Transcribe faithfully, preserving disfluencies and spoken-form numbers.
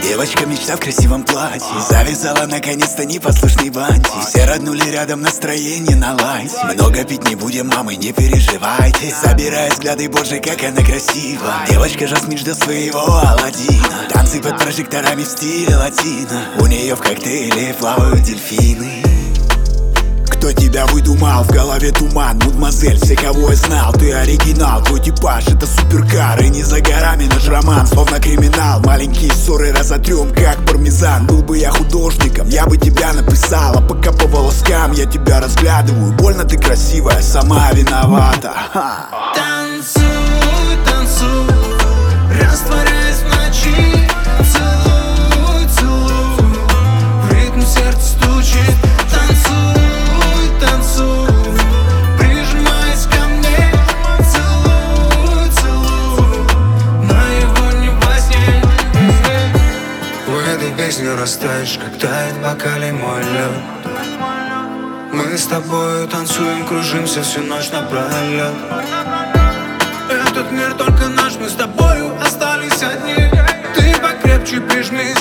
Девочка мечта в красивом платье, завязала наконец-то непослушный бантик. Все роднули рядом, настроение наладьте. Много пить не будем, мамы, не переживайте. Собирая взгляды, боже, как она красива. Девочка Жасмин ждет своего Аладдина. Танцы под прожекторами в стиле латино. У нее в коктейле плавают дельфины. Кто тебя выдумал? В голове туман, мадемуазель, все кого я знал. Ты оригинал, твой типаж это суперкар. И не за горами наш роман, словно криминал. Маленькие ссоры разотрем, как пармезан. Был бы я художником, я бы тебя написал. А пока по волоскам я тебя разглядываю. Больно ты красивая, сама виновата. Ха. Танцуй, танцуй, растворяясь в ночи. Целуй, целуй, в ритм сердце стучит. Танцуй, танцуй, прижимаясь ко мне. Целуй, целуй, наяву не во сне. В этой песне растаешь, как тает в бокале мой лед. Мы с тобою танцуем, кружимся всю ночь напролет. Этот мир только наш, мы с тобою остались одни. Ты покрепче прижми